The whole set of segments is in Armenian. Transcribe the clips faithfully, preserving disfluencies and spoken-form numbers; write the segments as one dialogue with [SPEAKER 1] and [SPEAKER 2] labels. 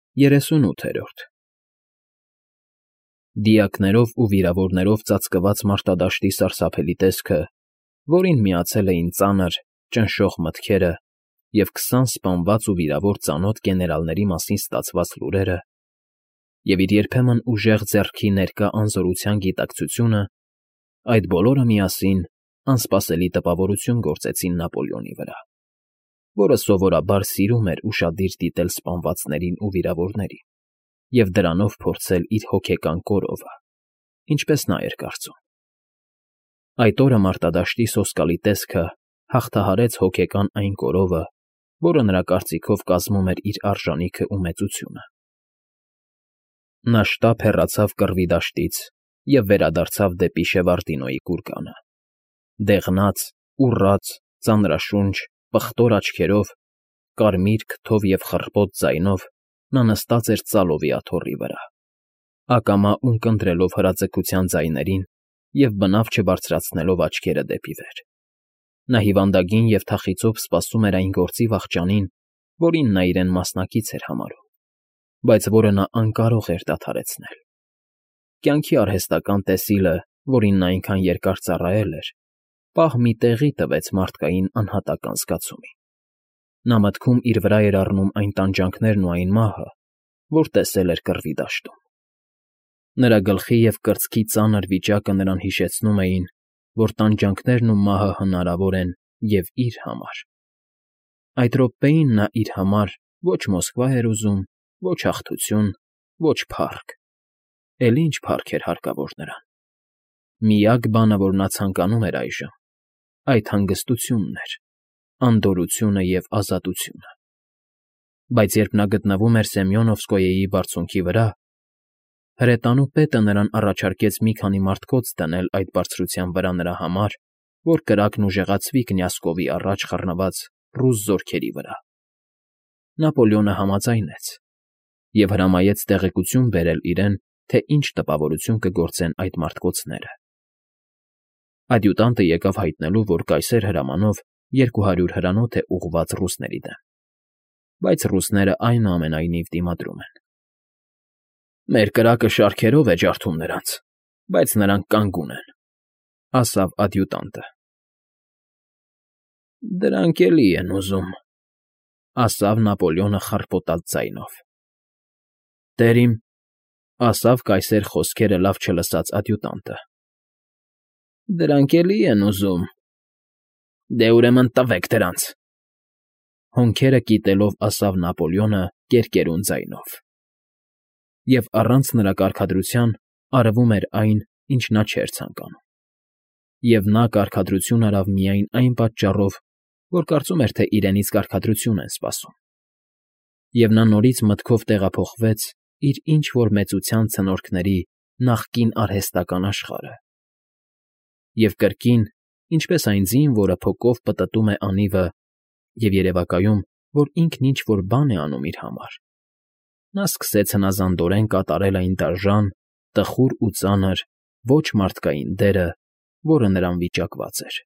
[SPEAKER 1] Երեսունութերորդ Դիակներով ու վիրավորներով ծածկված մարտադաշտի սարսափելի տեսքը, որին միացել էին ծանր, ճնշող մտքերը և քսան սպանված ու վիրավոր ծանոթ գեներալների մասին ստացված լուրերը, և իր երբեմն ուժեղ ձեռքի ներկա անզորության գիտակցությունը, այդ բոլորը միասին անսպասելի տպավորություն գործեցին Նապոլեոնի վրա, որը սովորաբար սիրում էր ուշադիր դիտել սպանվածներին ու վիրավորներին և դրանով փորձել իր հոգեկան կորովը, ինչպես նա էր կարծում։ Այդ օրը մարտադաշտի սոսկալի տեսքը հաղթահարեց հոգեկան այն կորովը, որը նրա կարծիքով կազմում էր իր արժանիքն ու մեծությունը։ Նա շտապ հեռացավ կռվի դաշտից և վերադարձավ դեպի Շևարդինոյի գուրգանը։ Դեղնած, ուռած, ծանրաշունչ, պղտոր աչքերով, կարմիր քթով և խռպոտ ձայնով նա նստած էր ծալովի աթոռի վրա, ակամա ունկնդրելով հրաձգության ձայներին և բնավ չբարձրացնելով աչքերը դեպի վեր։ Նա հիվանդագին և թախիծով սպասում էր այն գործի վախճանին, որին նա իրեն մասնակից էր համարում, բայց որը նա անկարող էր դադարեցնել։ Կյանքի արհեստական տեսիլը, որին նա այնքան երկար ծառայել էր, պահ մի տեղի տվեց մարդկային անհատական զգացումին։ Նա մտքում իր վրա էր առնում այն տանջանքներն ու այն մահը, որ տեսել էր կռվի դաշտում։ Նրա գլխի և կրծքի ծանր վիճակը նրան հիշեցնում էին, որ տանջանքներն ու մահը հնարավոր են և իր համար։ Այդ րոպեին նա իր համար ոչ Մոսկվա էր ուզում, ոչ հաղթություն, ոչ փառք, էլ ինչ փառք էր հարկավոր նրան։ Միակ բանը, որ նա ցանկանում էր այժմ, այդ հանգստությունն էր, անդորրությունը և ազատությունը։ Բայց երբ նա գտնվում էր Սեմյոնովսկոյեի բարձունքի վրա, հրետանու պետը նրան առաջարկեց մի քանի մարդկոց դնել այդ բարձրության վրա նրա համար, որ կրակն ուժեղացվի կնյազկովի առաջ խռնված ռուս զորքերի վրա։ Նապոլեոնը համաձայնեց և հրամայեց տեղեկություն բերել իրեն, թե ինչ տպավորություն կգործեն այդ մարդկոցները։Ադյուտանտը եկավ հայտնելու, որ կայսեր հրամանով երկու հարյուր հրանոթ է ուղղված ռուսների դեմ, բայց ռուսները այնուամենայնիվ դիմադրում են։ «Մեր կրակը շարքերով է ջարդում նրանց, բայց նրանք կանգուն են», ֊ ասավ ադյուտանտը։ «Դրանք էլի են ուզում», ֊ ասավ Նապոլեոնը խռպոտած ձայնով։ «Տեր իմ», ֊ ասավ կայսեր խոսքերը լավ չլսած ադյուտանտը։ «Դրանք էլի են ուզում։ Դե, ուրեմն տվեք դրանց», ֊ հոնքերը կիտելով ասավ Նապոլեոնը կերկերուն ձայնով։ Եվ առանց նրա կարգադրության արվում էր այն, ինչ նա չէր ցանկանում։ Եվ նա կարգադրություն արավ միայն այն պատճառով, որ կարծում էր, թե իրենից կարգադրություն են սպասում։ Եվ նա նորից մտքով տեղափոխվեց իր ինչ֊որ մեծության ցնորքների նախկին արհեստական աշխարհը։ Եվ կրկին, ինչպես այն ձին, որը փոկով պտտում է անիվը և երևակայում, որ ինքն ինչ֊որ բան է անում իր համար, նա սկսեց հնազանդորեն կատարել այն դաժան, տխուր ու ծանր, ոչ մարդկային դերը, որը նրան վիճակված էր։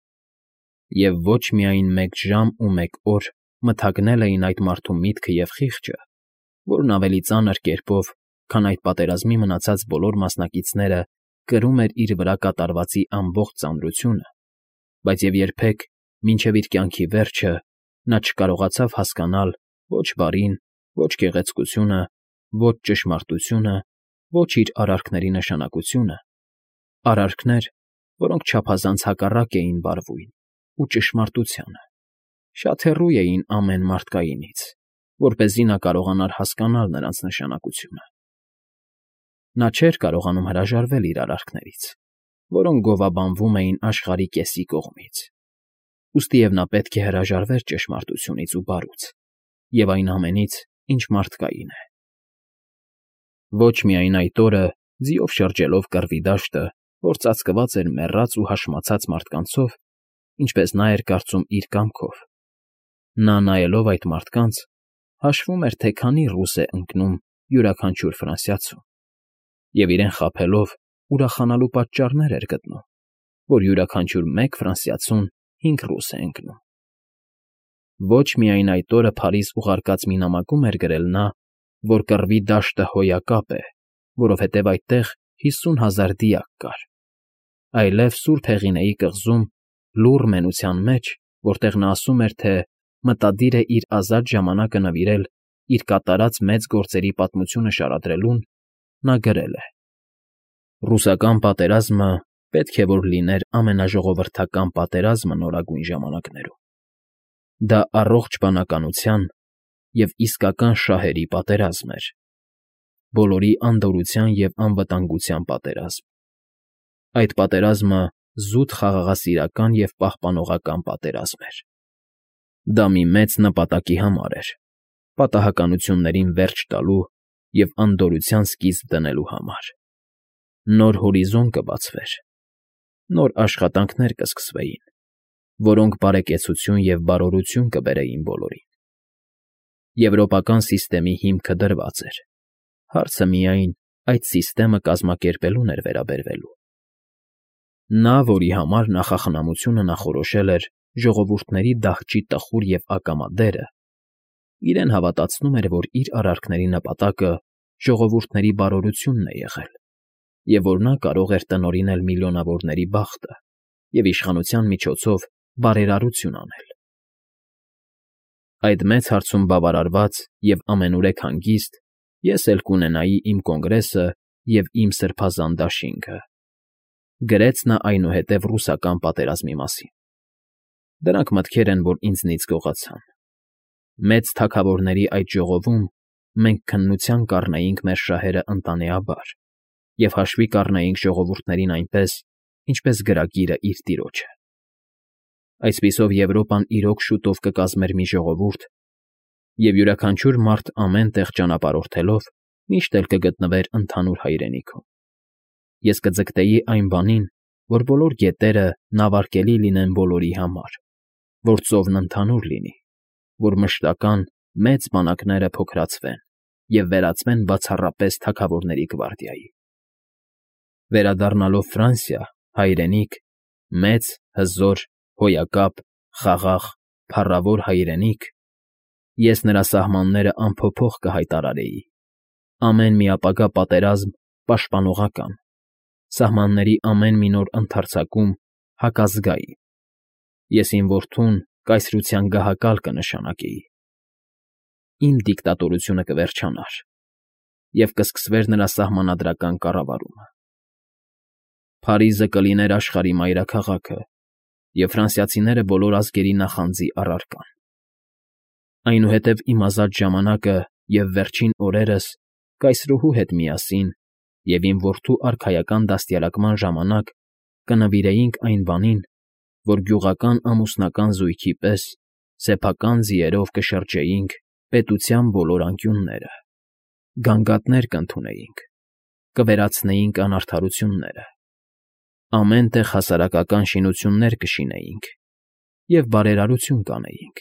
[SPEAKER 1] Եվ ոչ միայն մեկ ժամ ու մեկ օր մթագնել էին այդ մարդու միտքը և խիղճը, որն ավելի ծանր կերպով, քան այդ պատերազմի մնացած բոլոր մասնակիցները, կրում էր իր վրա կատարվածի ամբողջ ծանրությունը, բայց և երբեք, մինչև իր կյանքի վերջը, նա չկարողացավ հասկանալ ոչ բարին, ոչ գեղեցկությունը, ոչ ճշմարտությունը, ոչ իր արարքների նշանակությունը, արարքներ, որոնք չափազանց հակառակ էին բարվույն ու ճշմարտությանը, շատ հեռու էին ամեն մարդկայինից, որպեսզի նա կարողանար հասկանալ նրանց նշանակությունը։ Նա չէր կարողանում հրաժարվել իր արարքներից, որոնք գովաբանվում էին աշխարհի կեսի կողմից, ուստիև նա պետք է հրաժարվեր ճշմարտությունից ու բարուց և այն ամենից, ինչ մարդկային է։ Ոչ միայն այդ օրը, ձիով շրջելով կռվի դաշտը, որ ծածկված էր մեռած ու հաշմացած մարդկանցով, ինչպես նա էր կարծում իր կամքով, նա, նայելով այդ մարդկանց, հաշվում էր, թե քանի ռուս է ընկնում յուրաքանչյուր ֆրանսիացու, և իրեն խաբելով ուրախանալու պատճառներ էր գտնում, որ յուրաքանչյուր մեկ ֆրանսիացուն հինգ ռուս է ընկնում։ Ոչ միայն այդ օրը Փարիզ ուղարկած մի նամակում էր գրել նա, որ կռվի դաշտը հոյակապ է, որովհետև այդտեղ հիսուն հազար դիակ կար, այլև Սուրբ Հեղինեի կղզում, լուռ մենության մեջ, որտեղ նա ասում էր, թե մտադիր է իր ազատ ժամանակը նվիրել իր կատարած մեծ գործերի պատմությունը շարադրելուն, նա գրել է. «Ռուսական պատերազմը պետք է որ լիներ ամենաժողովրդական պատերազմը նորագույն ժամանակներում. դա առողջ բանականության և իսկական շահերի պատերազմ էր, բոլորի անդորրության և անվտանգության պատերազմ։ Այդ պատերազմը զուտ խաղաղասիրական և պահպանողական պատերազմ էր։ Դա մի մեծ նպատակի համար էր՝ պատահականություններին վերջ տալու և անդորրության սկիզբ դնելու համար։ Նոր հորիզոն կբացվեր, նոր աշխատանքներ կսկսվեին, որոնք բարեկեցություն և բարօրություն կբերեին բոլորին։ Եվրոպական սիստեմի հիմքը դրված էր, հարցը միայն այդ սիստեմը կազմակերպելուն էր վերաբերվելու։ Նա, որի համար նախախնամությունը նախորոշել էր ժողովուրդների դահճի տխուր և ակամա դերը, իրեն հավատացնում էր, որ իր արարքների նպատակը ժողովուրդների բարօրությունն է եղել, և որ նա կարող էր տնօրինել միլիոնավորների բախտը և իշխանության միջոցով բարերարություն անել։ Այդ մեծ հարցում բավարարված և ամենուրեք հանգիստ ես էլ կունենայի իմ կոնգրեսը և իմ սրբազան դաշինքը», գրեց նա այնուհետև ռուսական պատերազմի մասին։ Դրանք մտքեր են, որ ինձնից գողացան։ Մեծ թագավորների այդ ժողովում մենք քննության կառնեինք մեր շահերը ընտանեաբար և հաշվի կառնեինք ժողովուրդներին այնպես, ինչպես գրագիրը իր տիրոջը։ Այսպիսով Եվրոպան իրոք շուտով կկազմեր մի ժողովուրդ, և յուրաքանչյուր մարդ ամեն տեղ ճանապարհորդելով միշտ էլ կգտնվեր ընդհանուր հայրենիքում։ Ես կձգտեի այն բանին, որ բոլոր գետերը նավարկելի լինեն բոլորի համար, որ ծովն ընդհանուր լինի, որ մշտական, մեծ բանակները փոքրացվեն և վերածվեն բացառապես թագավորների գվարդիայի։ Վերադառնալով Ֆրանսիա, հայրենիք, մեծ, հզոր, հոյակապ, խաղաղ, փառավոր հայրենիք, ես նրա սահմանները անփոփոխ կհայտարարեի, ամեն մի ապագա պատերազմ պաշտպանողական, սահմանների ամեն մի նոր ընդարձակում հակազգայի։ Ես իմ որդուն կայսրության գահակալ կնշանակեի։ Իմ դիկտատորությունը կվերջանար, և կսկսվեր նրա սահմանադրական կառավարումը։ Փարիզը կլիներ աշխարհի մայրաքաղաքը, և ֆրանսիացիները բոլոր ազգերի նախանձի առարկան։ Այնուհետև իմ ազատ ժամանակը և վերջին օրերս կայսրուհու հետ միասին և իմ որդու արքայական դաստիարակման ժամանակ կնվիրեինք այն բանին, որ գյուղական ամուսնական զույգի պես սեփական ձիերով կշրջեինք պետության բոլոր անկյունները, գանգատներ կընդունեինք, կվերացնեինք անարդարությունները, ամեն տեղ հասարակական շինություններ կշինեինք և բարերարություն կանեինք։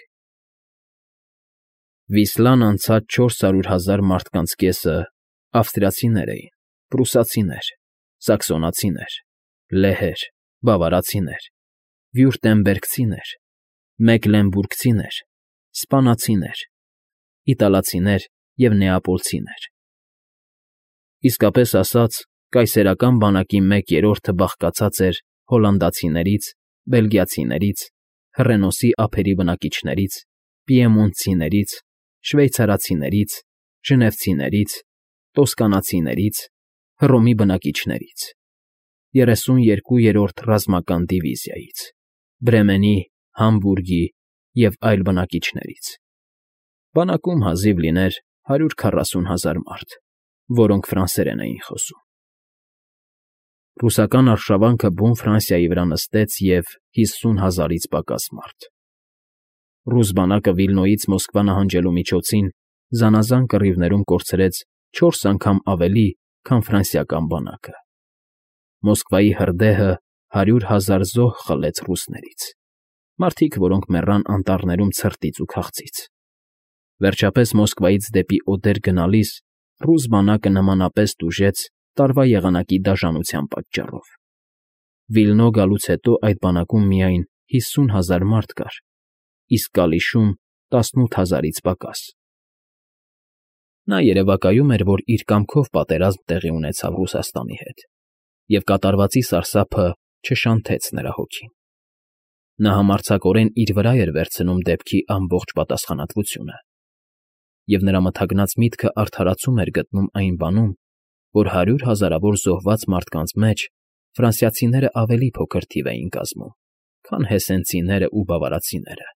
[SPEAKER 1] Վիսլան անցած չորս հարյուր հազար մարդկանց կեսը ավստրիացիներ էին, պրուսացիներ, սաքսոնացիներ, լեհեր, բավարացիներ, վյուրտեմբերգցիներ, մեկլենբուրգցիներ, սպանացիներ, իտալացիներ և նեապոլցիներ։ Իսկապես ասած, կայսերական բանակի մեկ երրորդը բաղկացած էր հոլանդացիներից, բելգիացիներից, Հռենոսի ափերի բնակիչներից, պիեմոնտցիներից, շվեյցարացիներից, ժնևցիներից, տոսկանացիներից, Հռոմի բնակիչներից, երեսուն երկու երրորդ ռազմական դիվիզիայից, Բրեմենի, Համբուրգի և այլ բնակիչներից։ Բանակում հազիվ լիներ հարյուր քառասուն հազար մարդ, որոնք ֆրանսերեն էին խոսում։ Ռուսական արշավանքը բուն Ֆրանսիայի վրա նստեց և հիսուն հազարից պակաս մարդ։ Ռուս բանակը Վիլնոյից Մոսկվա նահանջելու միջոցին զանազան կռիվներում կորցրեց չորս անգամ ավելի, քան ֆրանսիական բանակը։ Մոսկվայի հրդեհը հարյուր հազար զոհ խլեց ռուսներից, մարդիկ, որոնք մեռան անտառներում ցրտից ու քաղցից։ Վերջապես Մոսկվայից դեպի Օդեր գնալիս ռուս բանակը նմանապես տուժեց տարվա եղանակի դաժանության պատճառով։ Վիլնո գալուց հետո այդ բանակում միայն հիսուն հազար մարդ կար, իսկ Կալիշում տասնութ հազարից պակաս։ Նա երևակայում էր, որ իր կամքով պատերազմ տեղի ունեցավ Ռուսաստանի հետ, և կատարվածի սարսափը չշանթեց նրա հոգին։ Նա համարձակորեն իր վրա էր վերցնում դեպքի ամբողջ պատասխանատվությունը, և նրա մթագնած միտքը արդարացում էր գտնում այն բանում, որ հարյուր հազարավոր զոհված մարդկանց մեջ ֆրանսիացիներն ավելի փոքր թիվ էին կազմում, քան հեսենցիներն ու բավարացիները։